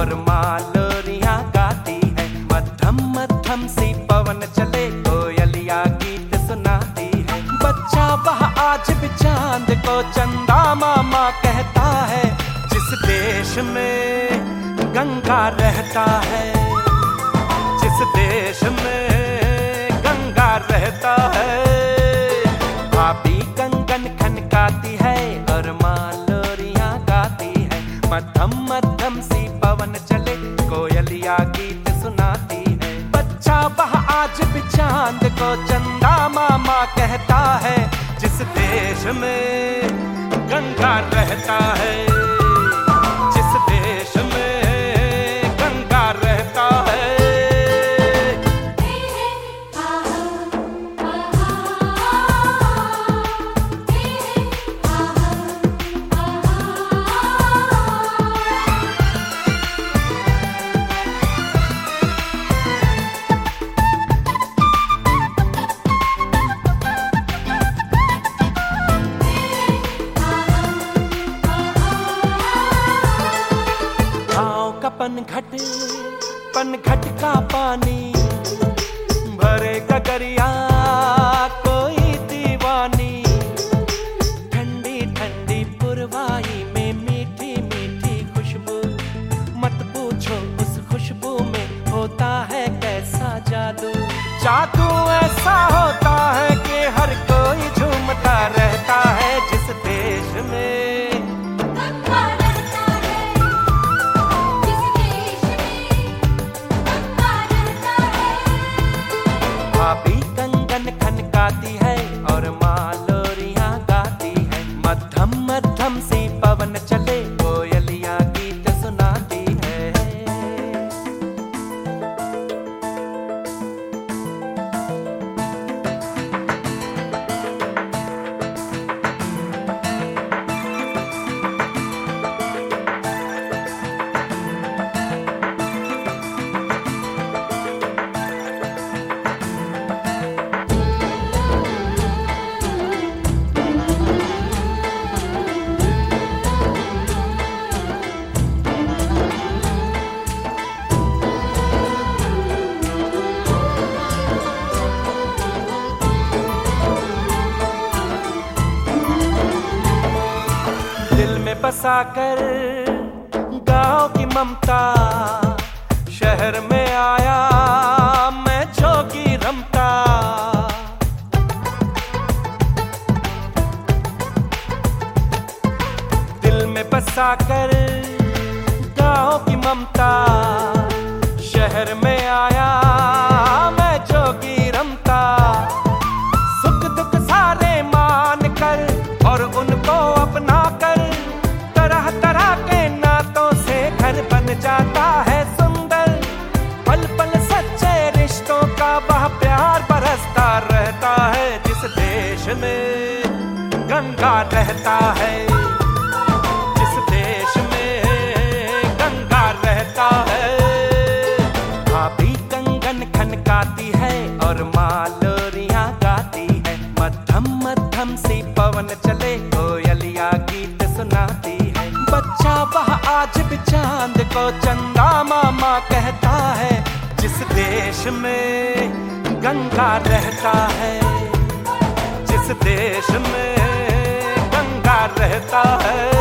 और मालोरियां गाती है। मध्यम मध्यम सी पवन चले, कोयलिया गीत सुनाती है। बच्चा वह आज भी चांद को चंदा मामा कहता है। जिस देश में गंगा रहता है, जिस देश में गंगा रहता है, भाभी कंगन खनकाती है और मालोरियां गाती है। मध्यम मध्यम सी पवन चले, कोयलिया गीत सुनाती है। बच्चा वह आज भी चांद को चंदा मामा कहता है। जिस देश में गंगा रहता है, जिस देश में गंगा रहता है। पनघट का पानी भरे गगरिया कोई दीवानी। ठंडी ठंडी पुरवाई में मीठी मीठी खुशबू, मत पूछो उस खुशबू में होता है कैसा जादू। जादू ऐसा होता है कि हर कोई झूमता रहता है। जिस देश में भाभी कंगन खनकाती है और मालोरियां गाती है। मध्यम मध्यम सी पवन चले, कोयलिया गीत सुनाती है। दिल में बसाकर गाँव की ममता, शहर में आया मैं जोगी रमता। दिल में बसाकर गाँव की ममता, शहर में आया मैं जोगी रमता। सुख दुख सारे मान कर और उनको अपना कर, तरह तरह के नातों से घर बन जाता है सुंदर। पल पल सच्चे रिश्तों का वह प्यार बरसता रहता है। जिस देश में गंगा रहता है, जिस देश में गंगा रहता है, भाभी कंगन खनकाती है और मालोरियां गाती है। मध्यम मध्यम सी पवन चले, कोयलिया गीत सुनाती है। बच्चा वह आज भी चांद को चंदा मामा कहता है। जिस देश में गंगा रहता है, जिस देश में गंगा रहता है।